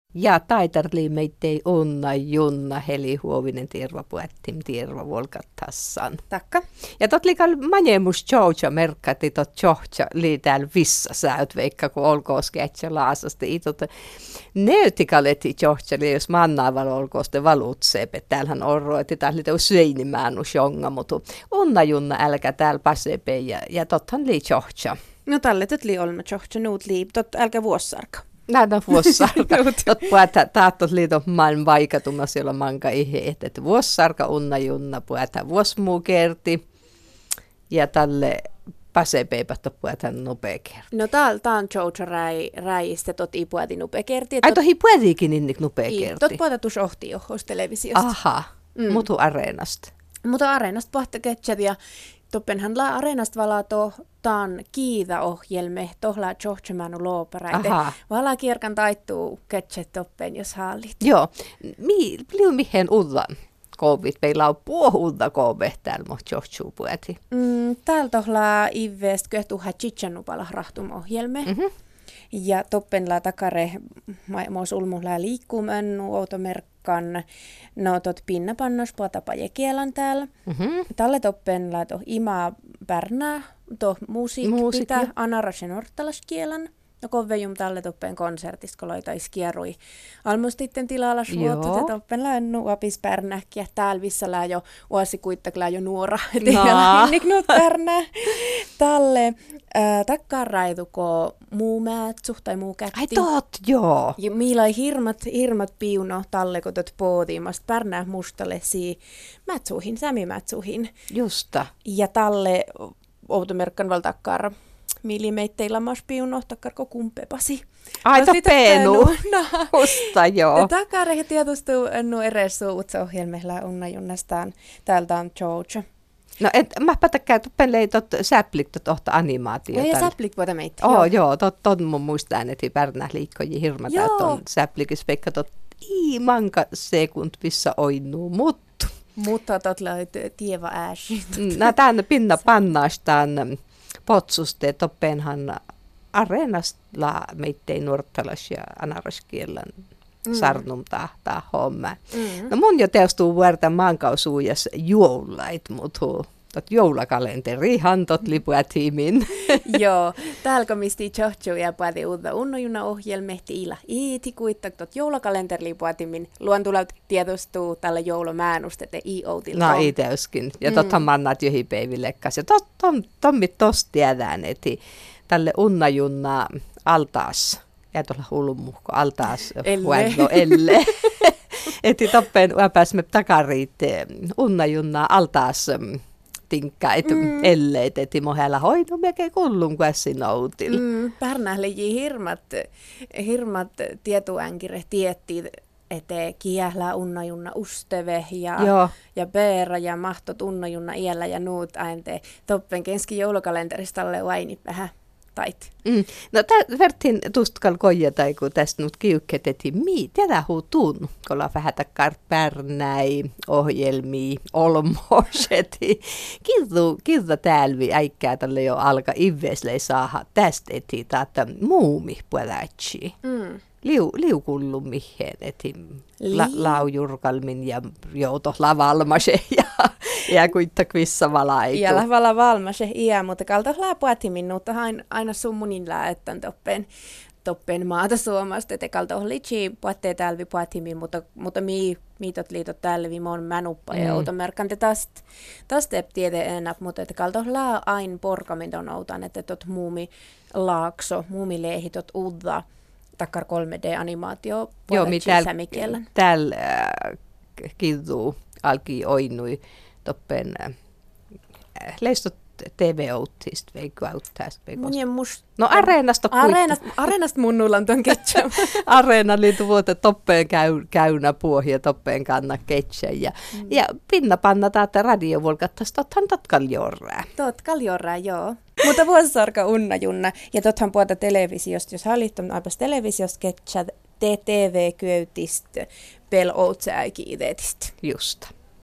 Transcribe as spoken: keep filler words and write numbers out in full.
Ja taitarli meittei onna junna heli huovinen tirva puettim tirva volkattassan. Takka. Ja tot likal manemus tjouja merkkati tot tjohtja lii täällä vissa säyt veikka kun olkoon sketsä laasasta. Itot neutikaletti tjohtja lii jos mannaaval olkoon sitten valuutseepet. Täällähän on roiti täällä liitä useinimäännus jonga, mutta onna junna älkä täällä pasepe ja, ja tothan lii tjohtja. No tälle tot lii olma tjohtja nuut lii, tot älkä vuossarka. Näitä vuossarka. Puhuta taattot liitot maailman vaikatumma siellä manka ihe, että vuossarka unna junna puhuta vuosmuu kerti ja tälle pasepeipättä puhuta nopea kerti. No tää on Jojo räi, räistä tot i puhuti nopea kerti. Ai tohi puhutiikin niin nopea kerti? Tot puhuta tuus ohti johos televisiosta. Aha, mm. mutu areenasta. Mutta areenasta puhuta ketsät ja toppenhan la areenasta valaa to taan kiida-ohjelme, tohlaa Johtsemänu looperäite. Valaa kierkan taittuu ketset toppen, jos hallit. Joo, mi, liu mihin ullan koovit. Meillä on puohulla koove täällä, mutta Johtsuu puhuti. Mm, täällä tohlaa iveest köhtuha Chichanupala rahtum-ohjelme. Mm-hmm. Ja toppenla takare, muus ulmulla liikkuu mönnu, automerkkan, no tot pinnapannos puhuta pajekielan täällä. Mm-hmm. Tälle toppenla to ima pärnää, to musiik pitää anarasen orttalaskielan. No kovejum tälle toppen konsertista, kun loitais kierrui. Almustitten tilalla suotut ja toppen läännu apis pärnäkkiä. Täällä vissalla jo uosi kuittaklaa jo nuora. No. Hinniknut pärnää. Tälle äh, takkaan raituko muu määtsu tai muu kätti. Ai tot, joo. Ja miilai hirmat, hirmat piuno talle, kun tot poodiimasta pärnää mustalle sii määtsuihin, sämimäätsuihin. Justa. Ja talle outomerkkan val takkaan millimeitteillä mas piuno, takkarko kumpepasi. Ai to peenu. Musta joo. Takkare tietysti ennu eres uutsa-ohjelmilla unna junnastaan. Täältä on Jojo. No et, mä pätäkään tuppen leitot säplik tohta animaatiota. Ja säplik voida meitä. Oh, joo, joo tot, tot mun muistaan, että pärnää liikkoji hirmata, että on säplikis peikka tot ii manka sekund missä oinuu, mutta. Mutta tot löyt tieva ääsi. Nää tänne pinna pannaastaan potsuste toppenhan areenasta meittei nuortalas ja anaraskielan mm. sarnum tahtaa homma. Mm. No mun jo teostuu vuorta maankausuujas joulait, mutta tot joulakalenteri tot lipuatimin. Joo, täällä misti Jojo ja pääti uutta unnojuna ohjelmehti ila iiti kuittak tot joulakalenteri lipuatimin. Luon tulee tiedostuu tällä joulomäänusta te i outilta. No iteuskin. Ja tothan mm. mannat johi peivillekkas. Ja tot, tom, tommit tos tiedään, että tälle unnajunna altaas. Ja tuolla hullumuhko altaas huello elle. Että toppen pääsimme takariit unnajunna altaas tinkkaa, että mm. elleet, että mohella hoidu mekään kullun kuessi noutil. Mm, Pärnähleji hirmat, hirmat tietuänkire tietti, että kiählää unnajunna usteve ja, ja beera ja mahtot unnajunna iällä ja nuut ainte toppen kenski joulukalenterista alle vaini vähän tait. Mm. No tää vertin tustkal koja tai kun tästä nyt kiukketettiin, mii, tätä huu tuun, kun on vähän takkar pärnäi, ohjelmii, olmoiseti. Kiltu, kilta täälvi äikkää tälle jo alka ivveslei saada tästä eti taata muumi puolatsi. Mm. Liu, liukullu mihin, eti la, laujurkalmin ja jouto lavalmase ja, ja kuittakvissa valaiku. Ja lavala valmase iä, mutta kalta laapuatimin, mutta aina summunin läättän toppen, toppen maata Suomasta, että kalta on litsi puhattee tälvi puhatimin, mutta, mutta mi, miitot liitot tälvi, mä oon mänuppa ja automerkante tästä tästä ei tiedä enää, mutta että kalta laa aina porkaminton outan, että tot muumi laakso, muumi leehi, tot udda. Takkar kolme D-animaatio puolet sämikielän. Täällä äh, kiltuu alki oinui toppen äh, leistot T V-outtista veikko auttaista veikosta. No areenasta Areenast, areenasta mun nullan ton ketchup. Areena liitu vuote toppeen käy, käynä puohi ja toppeen kanna ketchup. Ja, mm. ja pinna panna täältä radiovolkattas, tothan tot kaljorraa. Tot kaljorraa, joo. Mutta vuosisarka unna junna. Ja tothan puhuta televisiosta, jos hallittom aipas televisiosta ketchup, T V-köytistä, pel outsäikiideetistä. Justa.